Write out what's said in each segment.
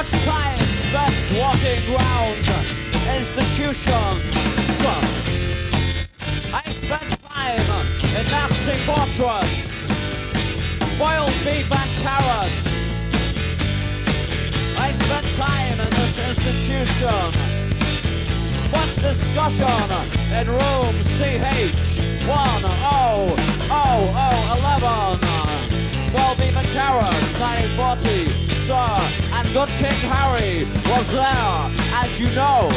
much time spent walking round institutions. I spent time in Nazi fortress, boiled beef and carrots. I spent time in this institution. Much discussion in room CH 100011. 12 beef and carrots, 1940, sir, and good King Harry was there, and you know.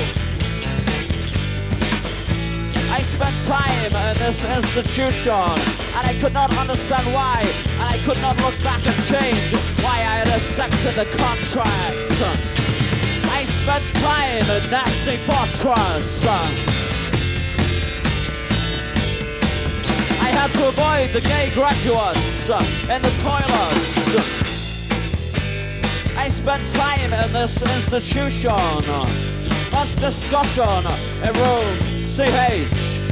I spent time in this institution, and I could not understand why, and I could not look back and change why I had accepted the contract. I spent time in Nazi fortress. I had to avoid the gay graduates in the toilets. I spent time in this institution. Much discussion in room CH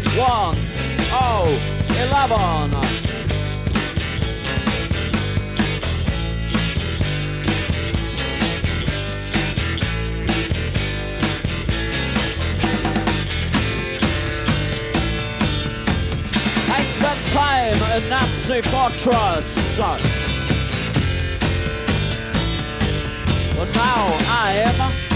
1011. I spent time in Nazi fortress. But now I am